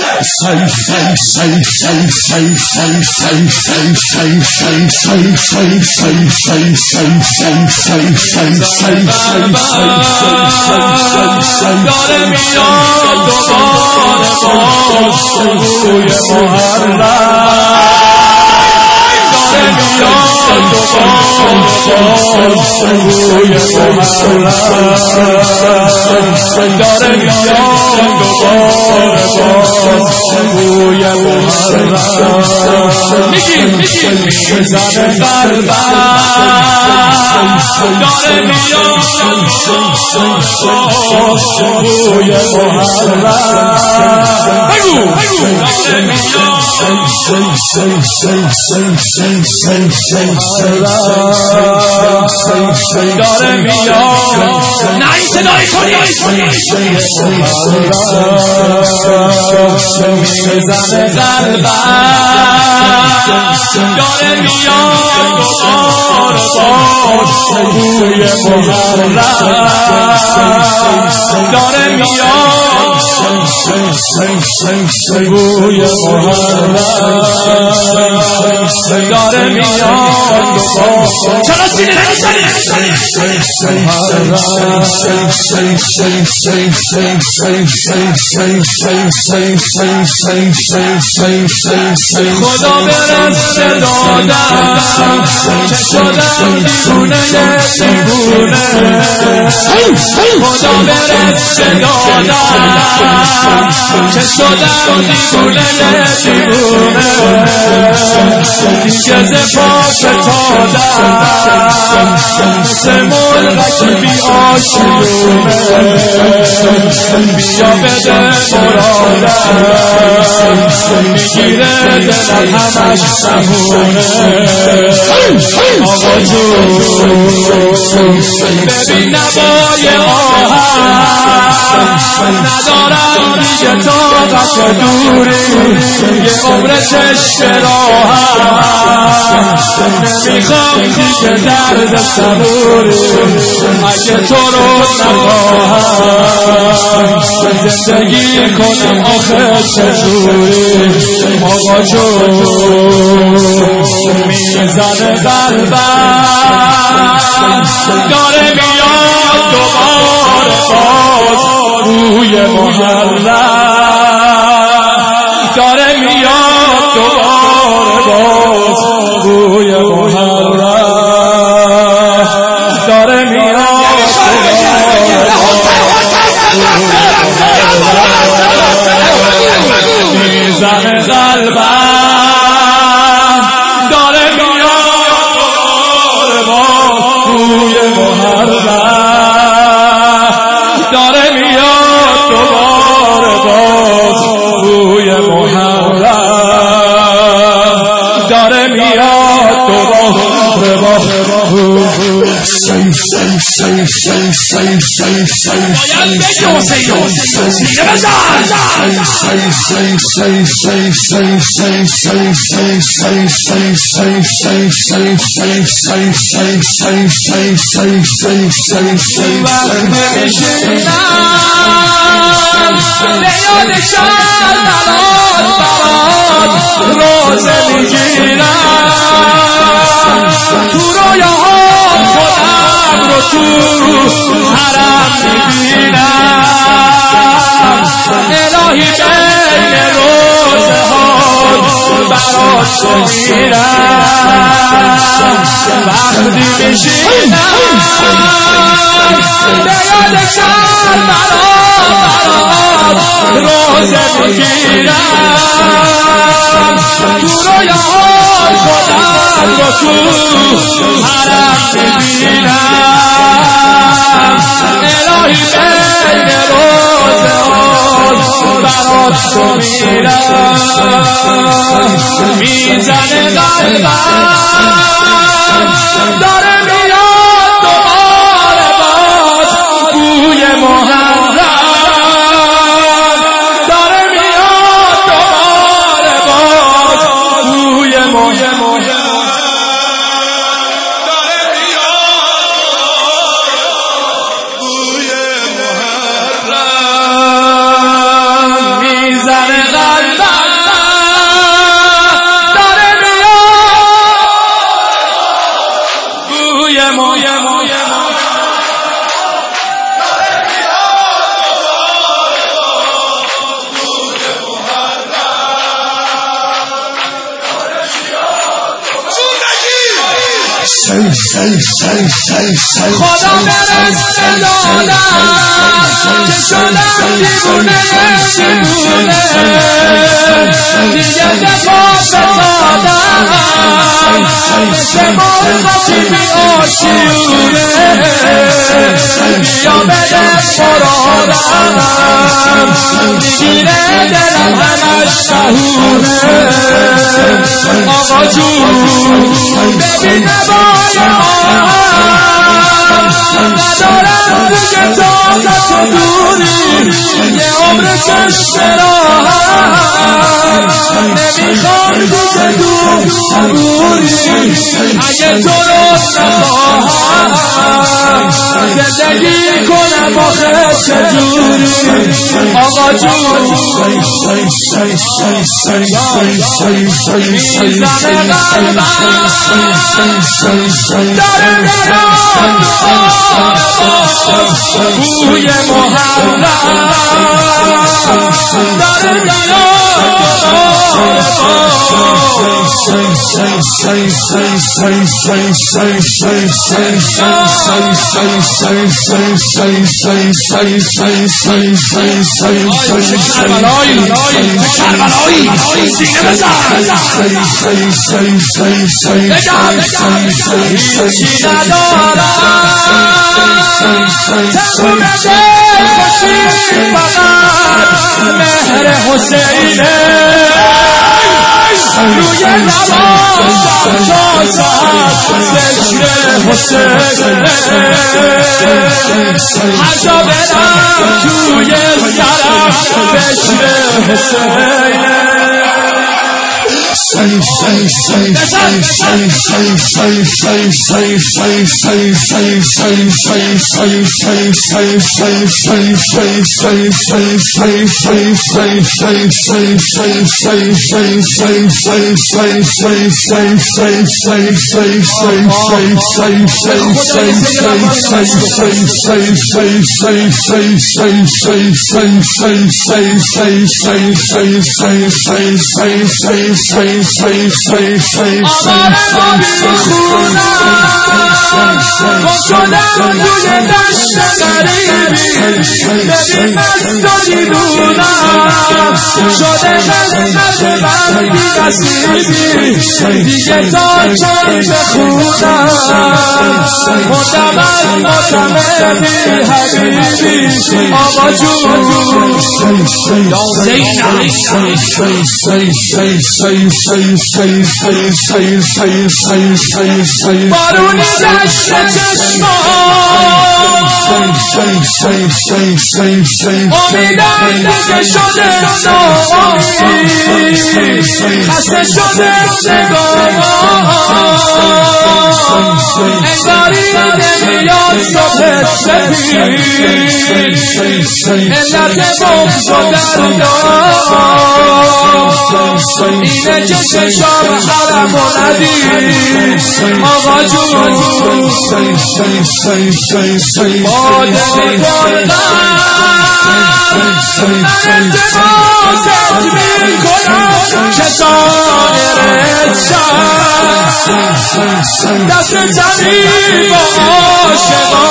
خدا برست دادم چه شدم دیوونه دیوونه خدا برست دادم چه شدم دیوونه دیوونه دیگه ز پا فتادم مثل مرغک بی آشیونه بیا بده مرادم میگیره دلم همش سمونه آقا جون ببین نوای آهن ندارم دیگه طاقت دوری یه عمر چشم راحت نمیخوام دیگه درد صبوری اگه تو رو نخواهم زندگی کنم آخه چجوری آقا جون میزنه قلبم داره میاد دوباره باز بوی محرم داره میاد دوباره باز بوی محرم داره میاد میزنه قلبم داره میاد دوباره باز بوی محرم داره میاد دوباره باز بوی محرم داره میاد دوباره باز تو حرم میبینم الهی بین روزه ها برات میرم وقتی میشینم به یاد کربلا روزه میگیرم تو رویاهای خودم رو تو حرم میبینم الهی بین روزه برات تو میرم میزنه قلبم داره میاد دوباره باز بوی محرم داره میاد دوباره باز بوی محرم میزنه قلبم خدا برسته دادم که شدم دیوونه دیگه دفاع بزادم مثل مرغی بی آشیونه یا بده مرادم میگیره دلم همش شهونه آقا جون ببین نبای ندارم دیگه طاقت و دوری یه عمر چشم راحت نمیخوام دیگه دور صبوری اگه تو رو نخواهم زندگی کنم آخه چجوری آقا جون میزنه قلبم داره بوی محرم داره مهر حسینه روی نماز ذکر حسینه هر جا برم توی سرم فکر حسینه شدم توی دشت غریبی ببین مستانی دونم شده قسمت من بی نصیبی دیگه تا چند بخونم مردم از معتمدی حبیبی آقا جون یا زینب بارونی دشت چشمان امیدم دیگه شده ناامید خسته شده نگاهم انگاری نمیاد صبح سفید علت بغض و دردام اینه که چشام حرم و ندید آقا جون با دل پرغم من التماست میکنم که ظاهرت شد دست جمعی با عاشقا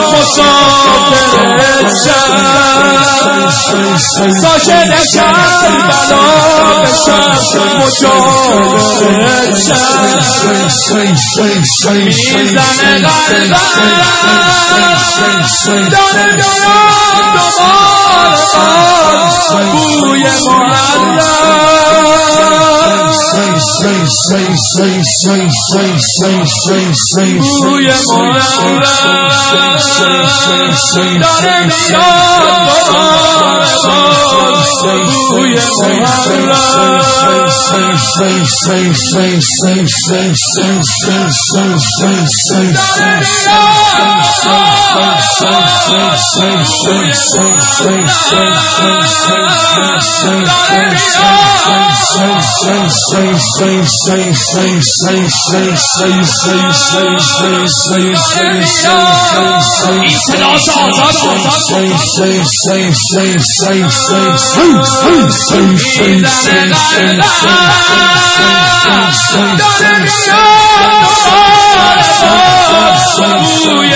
مسافرت شد ساکن کربلا بشم مجاورت شد میزنه قلبم داره دوباره بوی معلم بوی معلم داره بوی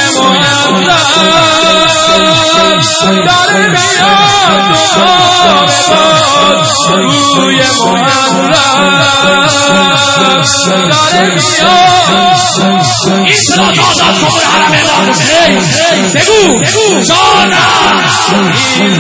داره میاد روی داره میاد این صدا دازد خبر حرم امام حسین بگو جانم این